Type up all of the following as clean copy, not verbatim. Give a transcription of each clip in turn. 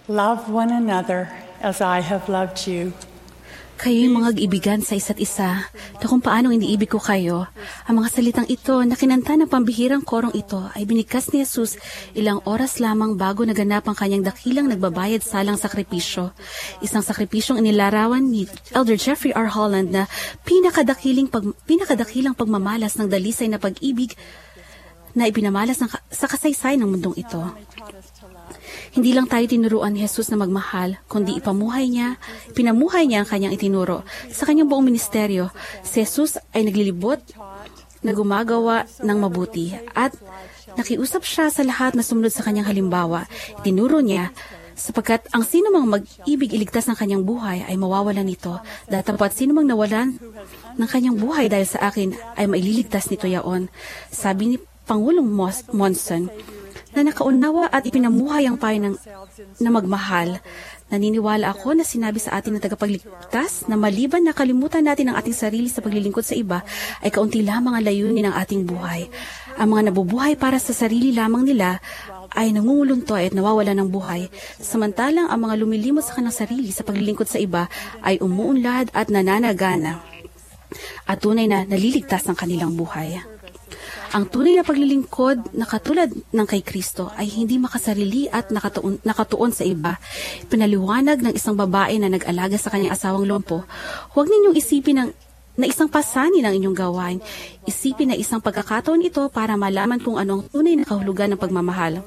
Love one another as I have loved you. Kayo'y mga ibigan sa isa't isa, na kung paanong iniibig ko kayo. Ang mga salitang ito na kinanta ng pambihirang korong ito ay binigkas ni Jesus ilang oras lamang bago naganap ang kanyang dakilang nagbabayad salang sakripisyo. Isang sakripisyong inilarawan ni Elder Jeffrey R. Holland na pinakadakilang pagmamalas ng dalisay na pag-ibig na ipinamalas sa kasaysayan ng mundong ito. Hindi lang tayo tinuruan ni Jesus na magmahal, kundi pinamuhay niya ang kanyang itinuro. Sa kanyang buong ministeryo, si Jesus ay naglilibot na gumagawa ng mabuti at nakiusap siya sa lahat na sumunod sa kanyang halimbawa. Itinuro niya, sapagkat ang sino mang mag-ibig iligtas ng kanyang buhay ay mawawalan nito. Datapat sino mang nawalan ng kanyang buhay dahil sa akin ay maililigtas nito yaon. Sabi ni Pangulong Monson, na nakaunawa at ipinamuhay ang payo na magmahal. Naniniwala ako na sinabi sa atin ng tagapagligtas na maliban na kalimutan natin ang ating sarili sa paglilingkod sa iba, ay kaunti lamang ang layunin ng ating buhay. Ang mga nabubuhay para sa sarili lamang nila ay nangunguluntoy at nawawala ng buhay. Samantalang ang mga lumilimot sa kanilang sarili sa paglilingkod sa iba ay umuunlad at nananagana at tunay na naliligtas ng kanilang buhay. Ang tunay na paglilingkod na katulad ng kay Kristo ay hindi makasarili at nakatuon sa iba. Pinaliwanag ng isang babae na nag-alaga sa kanyang asawang lompo, huwag ninyong isipin na isang pasanin ang inyong gawain. Isipin na isang pagkakataon ito para malaman kung ano ang tunay na kahulugan ng pagmamahal.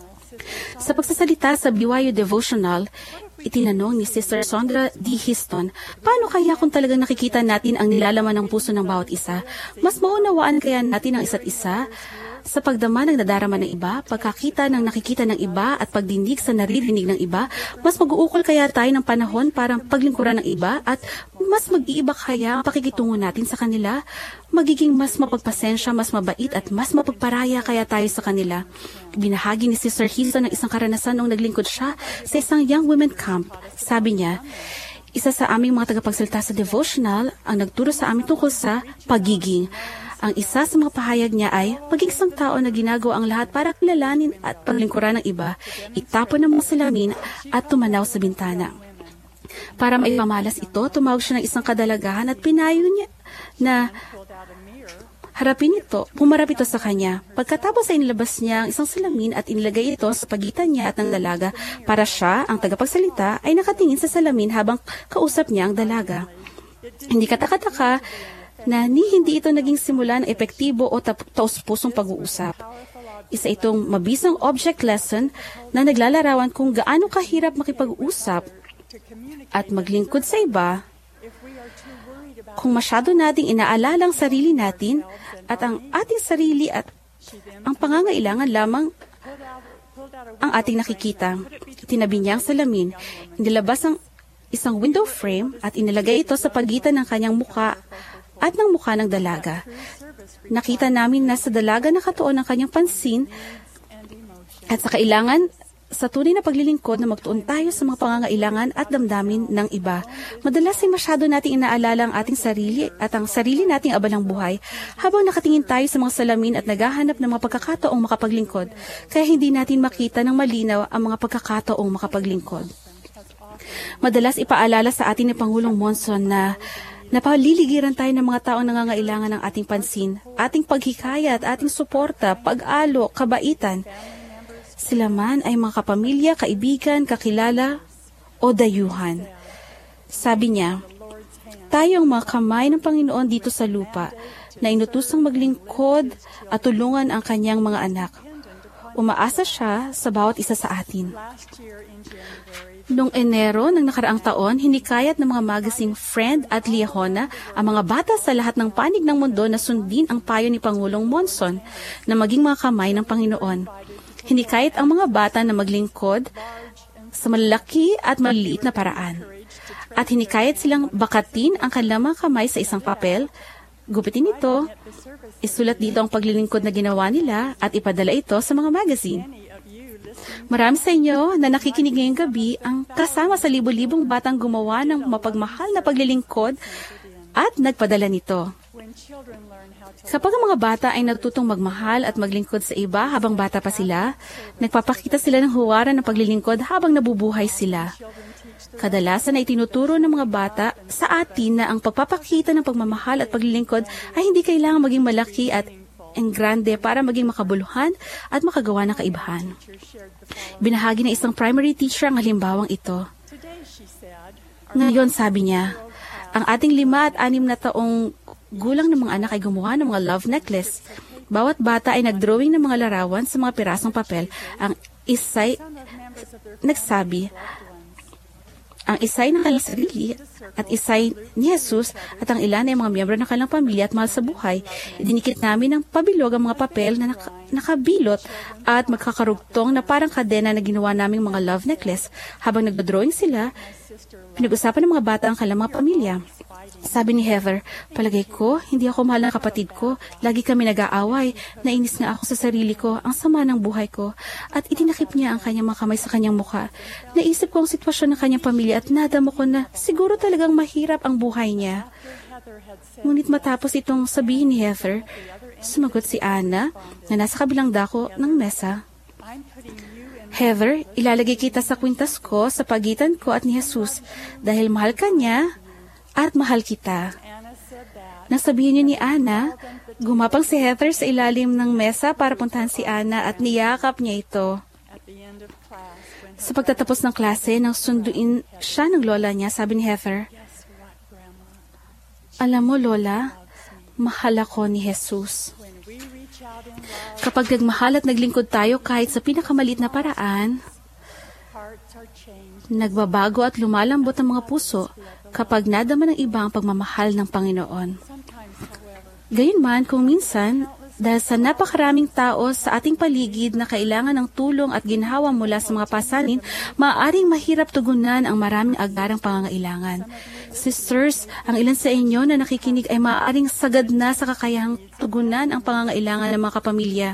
Sa pagsasalita sa BYU Devotional, itinanong ni Sister Sondra D. Histon, paano kaya kung talagang nakikita natin ang nilalaman ng puso ng bawat isa? Mas maunawaan kaya natin ang isa't isa? Sa pagdama ng nadarama ng iba, pagkakita ng nakikita ng iba at pagdinig sa naririnig ng iba, mas mag-uukol kaya tayo ng panahon para paglingkuran ng iba at mas mag-iiba kaya ang pakikitungo natin sa kanila? Magiging mas mapagpasensya, mas mabait at mas mapagparaya kaya tayo sa kanila. Binahagi ni Sister Hilson ng isang karanasan noong naglingkod siya sa isang young women camp. Sabi niya, isa sa aming mga tagapagsalita sa devotional ang nagturo sa amin tungkol sa pagiging. Ang isa sa mga pahayag niya ay, maging isang tao na ginagawa ang lahat para kilalanin at paglingkuran ng iba, itapon ng mga salamin at tumanaw sa bintana. Para maipamalas ito, tumawag siya ng isang kadalagahan at pinayo niya na harapin ito, pumarap ito sa kanya. Pagkatapos ay inilabas niya ang isang salamin at inilagay ito sa pagitan niya at ng dalaga para siya, ang tagapagsalita, ay nakatingin sa salamin habang kausap niya ang dalaga. Hindi kataka-taka na hindi ito naging simula ng epektibo o taos-pusong pag-uusap. Isa itong mabisang object lesson na naglalarawan kung gaano kahirap makipag-usap at maglingkod sa iba kung masyado nating inaalala ang sarili natin at ang ating sarili at ang pangangailangan lamang ang ating nakikita. Tinabi niya ang salamin, inilabas ang isang window frame at inilagay ito sa pagitan ng kanyang muka at ng mukha ng dalaga. Nakita namin na sa dalaga nakatuon ang kanyang pansin at sa kailangan sa tunay na paglilingkod na magtuon tayo sa mga pangangailangan at damdamin ng iba. Madalas ay masyado nating inaalala ang ating sarili at ang sarili nating abalang buhay habang nakatingin tayo sa mga salamin at naghahanap ng mga pagkakataong makapaglingkod, kaya hindi natin makita ng malinaw ang mga pagkakataong makapaglingkod. Madalas ipaalala sa atin ni Pangulong Monson na napaliligiran tayo ng mga taong nangangailangan ng ating pansin, ating paghikayat, ating suporta, pag-alo, kabaitan. Sila man ay mga kapamilya, kaibigan, kakilala o dayuhan. Sabi niya, tayo ang mga kamay ng Panginoon dito sa lupa na inutusang maglingkod at tulungan ang kanyang mga anak. Umaasa siya sa bawat isa sa atin. Noong Enero ng nakaraang taon, hinikayat ng mga magazine Friend at Liahona ang mga bata sa lahat ng panig ng mundo na sundin ang payo ni Pangulong Monson na maging mga kamay ng Panginoon. Hinikayat ang mga bata na maglingkod sa malalaki at maliliit na paraan. At hinikayat silang bakatin ang kanilang mga kamay sa isang papel, gupitin ito, isulat dito ang paglilingkod na ginawa nila at ipadala ito sa mga magazine. Marami sa inyo na nakikinig ngayong gabi ang kasama sa libo-libong batang gumawa ng mapagmahal na paglilingkod at nagpadala nito. Kapag ang mga bata ay natutong magmahal at maglingkod sa iba habang bata pa sila, nagpapakita sila ng huwaran ng paglilingkod habang nabubuhay sila. Kadalasan ay tinuturo ng mga bata sa atin na ang pagpapakita ng pagmamahal at paglilingkod ay hindi kailangang maging malaki at grande para maging makabuluhan at makagawa ng kaibahan. Binahagi ng isang primary teacher ang halimbawang ito. Ngayon, sabi niya, ang ating 5 at 6 na taong gulang ng mga anak ay gumawa ng mga love necklace. Bawat bata ay nagdrawing ng mga larawan sa mga pirasong papel. Ang isa'y nagsabi, ang isa'y ng kanilang sarili at isa'y ni Jesus at ang ilan ay mga miyembro ng kanilang pamilya at mahal sa buhay. Idinikit namin ng pabilog ang mga papel na nakabilot at magkakarugtong na parang kadena na ginawa naming mga love necklace. Habang nagdodrawing sila, pinag-usapan ng mga bata ang kanilang mga pamilya. Sabi ni Heather, palagay ko, hindi ako mahal ng kapatid ko. Lagi kami nag-aaway. Nainis nga ako sa sarili ko, ang sama ng buhay ko. At itinakip niya ang kanyang mga kamay sa kanyang mukha. Naisip ko ang sitwasyon ng kanyang pamilya at nadama ko na siguro talagang mahirap ang buhay niya. Ngunit matapos itong sabihin ni Heather, sumagot si Anna na nasa kabilang dako ng mesa. Heather, ilalagay kita sa kwintas ko sa pagitan ko at ni Jesus dahil mahal ka niya at mahal kita. Nang sabihin niyo ni Anna, gumapang si Heather sa ilalim ng mesa para puntahan si Anna at niyakap niya ito. Sa pagtatapos ng klase, nang sunduin siya ng lola niya, sabi ni Heather, alam mo, Lola, mahal ako ni Jesus. Kapag nagmahal at naglingkod tayo kahit sa pinakamaliit na paraan, nagbabago at lumalambot ang mga puso kapag nadama ng iba ang pagmamahal ng Panginoon. Gayunman, kung minsan, dahil sa napakaraming tao sa ating paligid na kailangan ng tulong at ginhawa mula sa mga pasanin, maaaring mahirap tugunan ang maraming agarang pangangailangan. Sisters, ang ilan sa inyo na nakikinig ay maaaring sagad na sa kakayahang tugunan ang pangangailangan ng mga kapamilya.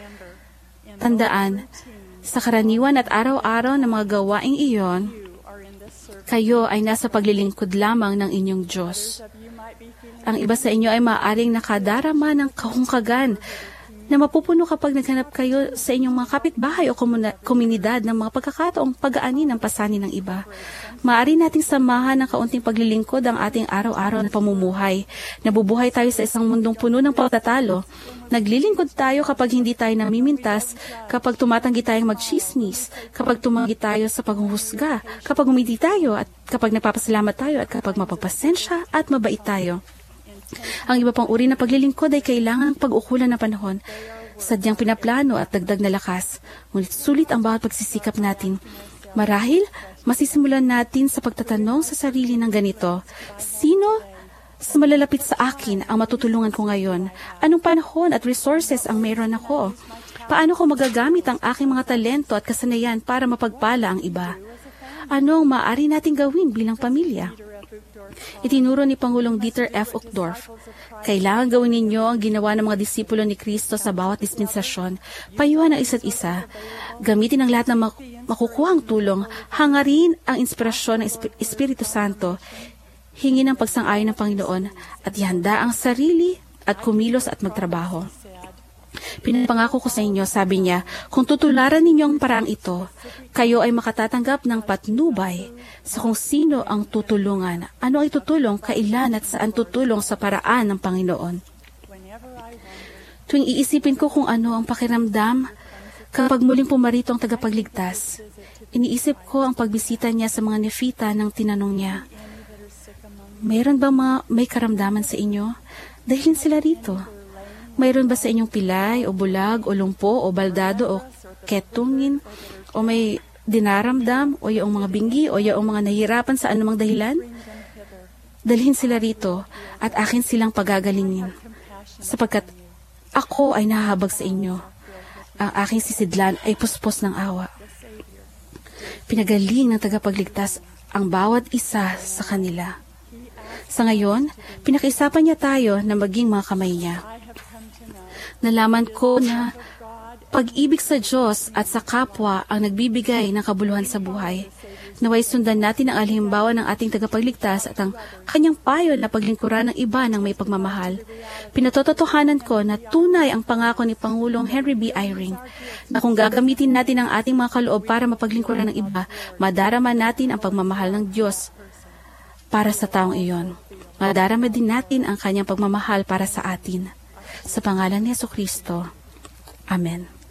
Tandaan, sa karaniwan at araw-araw na mga gawaing iyon, kayo ay nasa paglilingkod lamang ng inyong Diyos. Ang iba sa inyo ay maaaring nakadarama ng kahungkagan na mapupuno kapag naghanap kayo sa inyong mga kapitbahay o komunidad ng mga pagkakataong pag-aani ng pasanin ng iba. Maaari nating samahan ng kaunting paglilingkod ang ating araw-araw na pamumuhay. Nabubuhay tayo sa isang mundong puno ng pagtatalo. Naglilingkod tayo kapag hindi tayo namimintas, kapag tumatanggi tayong magchismis, kapag tumanggi tayo sa paghuhusga, kapag umiti tayo at kapag nagpapasalamat tayo at kapag mapagpasensya at mabait tayo. Ang iba pang uri ng paglilingkod ay kailangan ng pag-ukulan ng panahon, sadyang pinaplano at dagdag na lakas. Ngunit sulit ang bawat pagsisikap natin. Marahil, masisimulan natin sa pagtatanong sa sarili ng ganito, sino sa malalapit sa akin ang matutulungan ko ngayon? Anong panahon at resources ang mayroon ako? Paano ko magagamit ang aking mga talento at kasanayan para mapagpala ang iba? Anong maaari nating gawin bilang pamilya? Itinuro ni Pangulong Dieter F. Uchtdorf, kailangan gawin ninyo ang ginawa ng mga disipulo ni Kristo sa bawat dispensasyon, payuhan ang isa't isa, gamitin ang lahat ng makukuhang tulong, hangarin ang inspirasyon ng Espiritu Santo, hingin ang pagsang-ayon ng Panginoon, at ihanda ang sarili at kumilos at magtrabaho. Pinapangako ko sa inyo, sabi niya, kung tutularan ninyo ang paraang ito, kayo ay makatatanggap ng patnubay sa kung sino ang tutulungan, ano ay tutulong, kailan at saan tutulong sa paraan ng Panginoon. Tuwing iisipin ko kung ano ang pakiramdam kapag muling pumarito ang tagapagligtas, iniisip ko ang pagbisita niya sa mga nefita nang tinanong niya, mayroon ba may karamdaman sa inyo? Dahilin sila rito. Mayroon ba sa inyong pilay, o bulag, o lumpo, o baldado, o ketungin, o may dinaramdam, o yung mga bingi, o yung mga nahihirapan sa anumang dahilan? Dalhin sila rito, at akin silang pagagalingin, sapagkat ako ay nahahabag sa inyo. Ang aking sisidlan ay puspos ng awa. Pinagaling ng tagapagligtas ang bawat isa sa kanila. Sa ngayon, pinakiusapan niya tayo na maging mga kamay niya. Nalaman ko na pag-ibig sa Diyos at sa kapwa ang nagbibigay ng kabuluhan sa buhay. Naway sundan natin ang halimbawa ng ating tagapagligtas at ang kanyang payo na paglingkuran ng iba ng may pagmamahal. Pinatototohanan ko na tunay ang pangako ni Pangulong Henry B. Eyring na kung gagamitin natin ang ating mga kaloob para mapaglingkuran ng iba, madarama natin ang pagmamahal ng Diyos para sa taong iyon. Madarama din natin ang kanyang pagmamahal para sa atin. Sa pangalan ni Jesucristo. Amen.